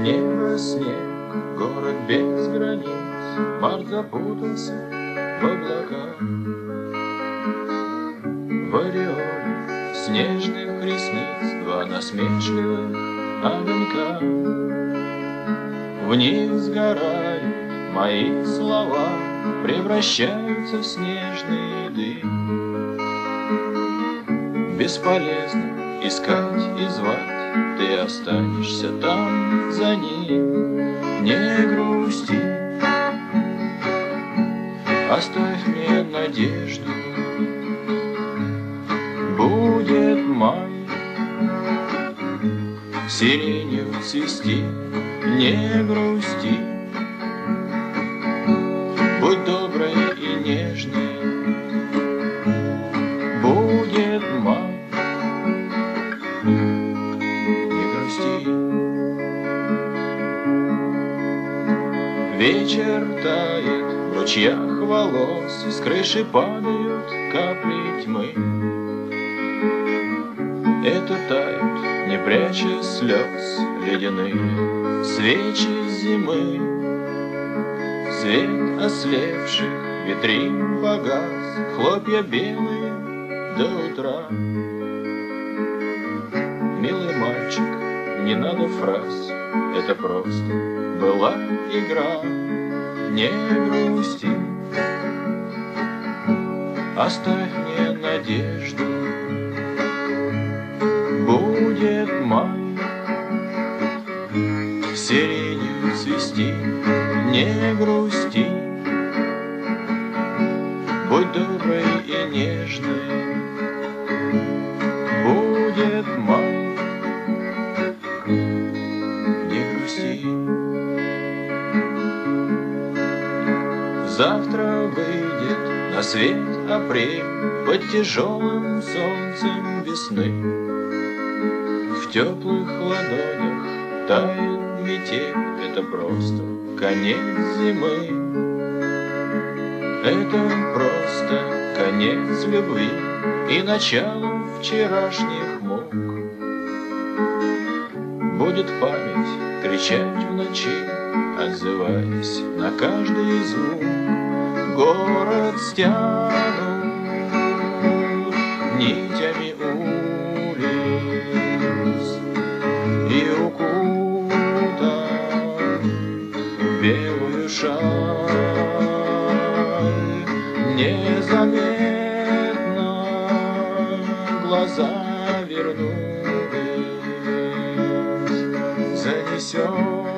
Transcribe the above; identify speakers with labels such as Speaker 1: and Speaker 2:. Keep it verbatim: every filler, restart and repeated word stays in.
Speaker 1: Небо, снег, город без границ, март запутался в облаках. В ореоле снежных ресниц два насмешливых огонька. В них сгорают мои слова, превращаются в снежный дым. Бесполезно искать и звать, ты останешься там за ним. Не грусти, оставь мне надежду. Будет май, сиренью цвести. Не грусти, будь доброй и нежной. Будет май, не грусти. Вечер тает в ручьях волос, с крыши падают капли тьмы. Это тают, не пряча слез, ледяные свечи зимы. Свет ослепших витрин погас, хлопья белые до утра. Милый мальчик, не надо фраз, это просто была игра. Не грусти, оставь мне надежду. Будет май, сиренью цвести. Не грусти, будь доброй и нежной. Будет май, не грусти. Завтра выйдет на свет апрель под тяжелым солнцем весны. В теплых ладонях тает метель, это просто конец зимы. Это просто конец любви и начало вчерашних мук. Будет память кричать в ночи, отзываясь на каждый звук. Город стянут нитями улиц и укутан в белую шаль. Незаметно глаза вернулись, занесет